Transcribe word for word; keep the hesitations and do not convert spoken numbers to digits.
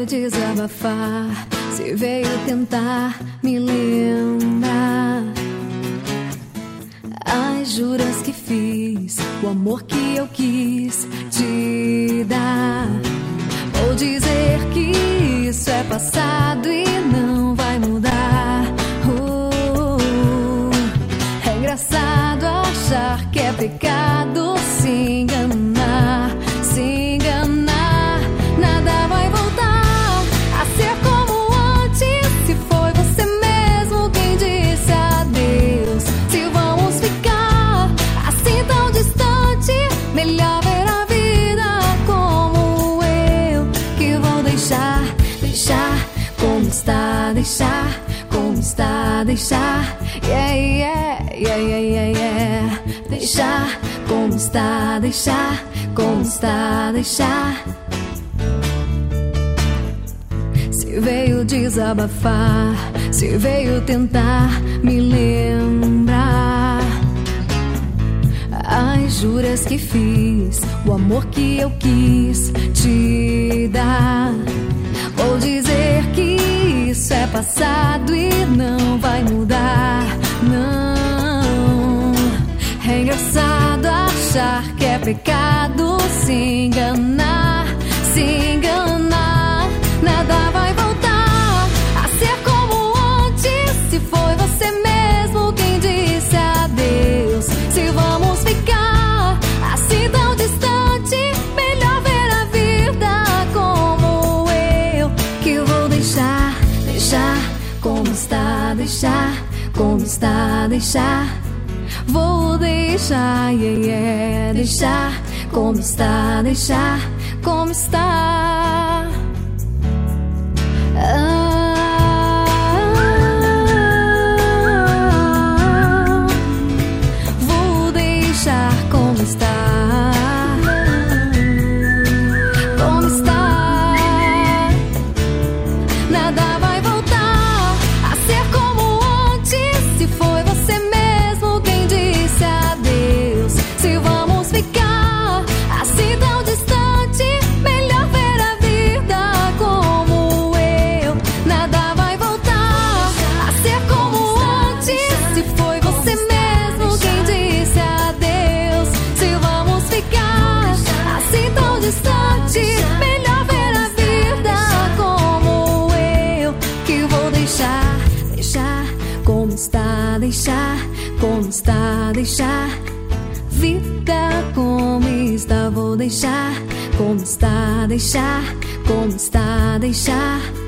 desabafar, se veio tentar me lembrar as juras que fiz, o amor que eu quis te dar. Vou dizer que isso é passado e não vai mudar. Oh, é engraçado achar que é pecado se enganar, se enganar. Nada vai voltar a ser como antes. Se foi você mesmo quem disse adeus, se vamos ficar assim tão distante, melhor ver a vida como eu, que vou deixar, deixar como está, deixar como está, deixar, yeah, yeah, yeah, yeah, yeah. Deixar como está, deixar como está, deixar. Se veio desabafar, se veio tentar me lembrar as juras que fiz, o amor que eu quis te dar. Vou dizer que isso é passado e não vai mudar, não. É engraçado achar que é pecado se enganar, se enganar. Nada vai voltar a ser como antes. Se foi você mesmo quem disse adeus, se vamos ficar assim tão distante, melhor ver a vida como eu, que vou deixar, deixar como está, deixar como está, deixar. Vou deixar, yeah, yeah, deixar como está, deixar como está. Ah, vou deixar como está, como está. Nada vai voltar a ser como antes. Se foi você mesmo quem disse adeus, se vamos ficar assim tão distante, melhor ver a vida como eu. Nada vai voltar a ser como antes. Se foi você mesmo quem disse adeus, se vamos ficar assim tão distante, melhor ver a vida como eu, que vou deixar, deixar como está, deixar como está, deixar. Vida como está, vou deixar como está, deixar como está, deixar.